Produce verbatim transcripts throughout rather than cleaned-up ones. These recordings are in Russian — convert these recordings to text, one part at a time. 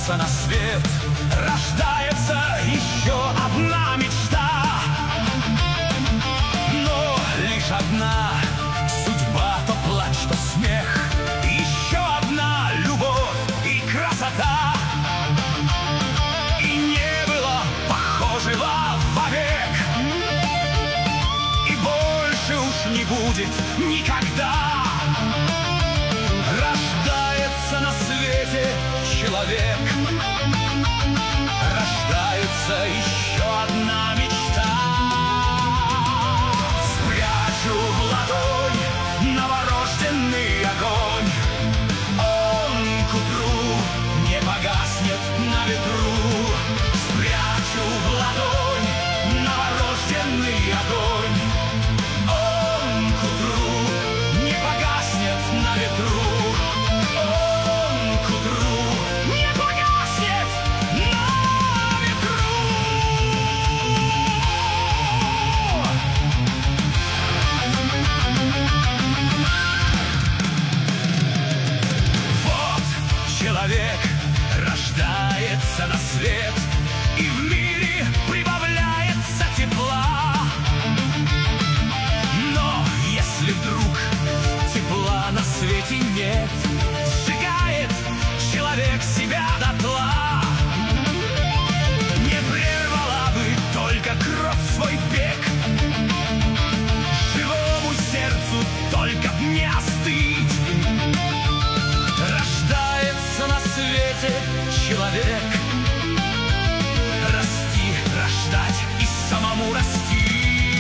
рождается на свет, рождается еще одна мечта. Но лишь одна судьба, то плач, то смех, еще одна любовь и красота. И не было похожего вовек, и больше уж не будет никогда. Рождается на свете человек, рождается еще одна мечта. Спрячу в ладонь новорожденный огонь, он к утру не погаснет на ветру. Спрячу в ладонь новорожденный огонь, он к утру не погаснет на ветру. Человек рождается на свет, и в мире прибавляется тепла. Но если вдруг тепла на свете нет, сжигает человек себя дотла. Не прервала бы только кровь свой бег, живому сердцу только б не остыть. На свете человек расти, рождать и самому расти.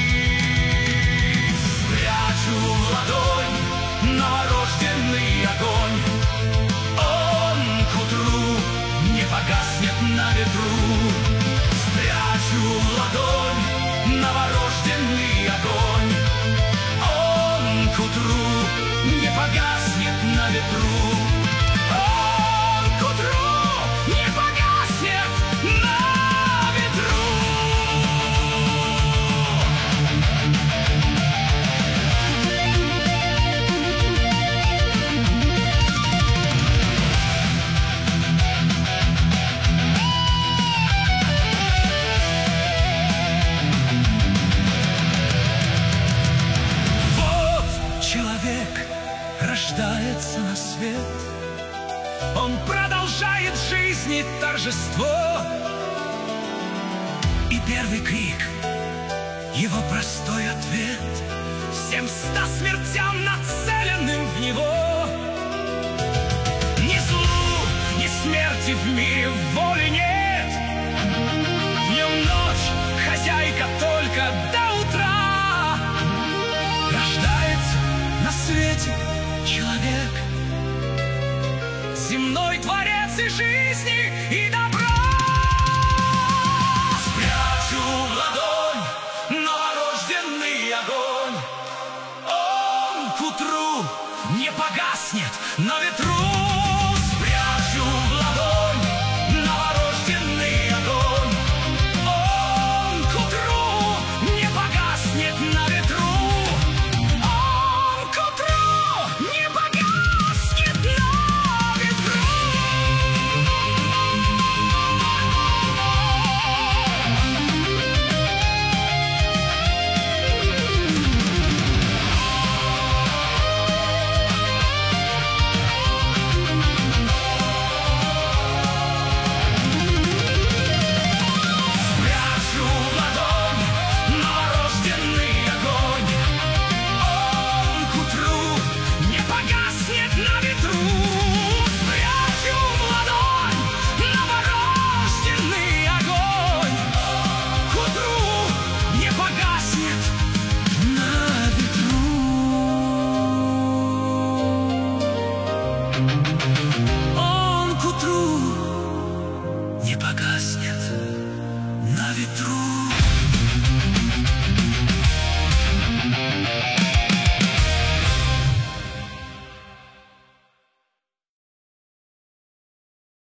Спрячу в ладонь новорожденный огонь, он к утру не погаснет на ветру. Спрячу в ладонь новорожденный огонь, он к утру не погаснет на ветру. Рождается на свет, он продолжает жизни торжество. И первый крик, его простой ответ всем ста смертям, нацеленным в него. Ни злу, ни смерти в мире воли нет, в нем ночь, хозяйка только до утра. Рождается на свете человек, земной творец и жизни, и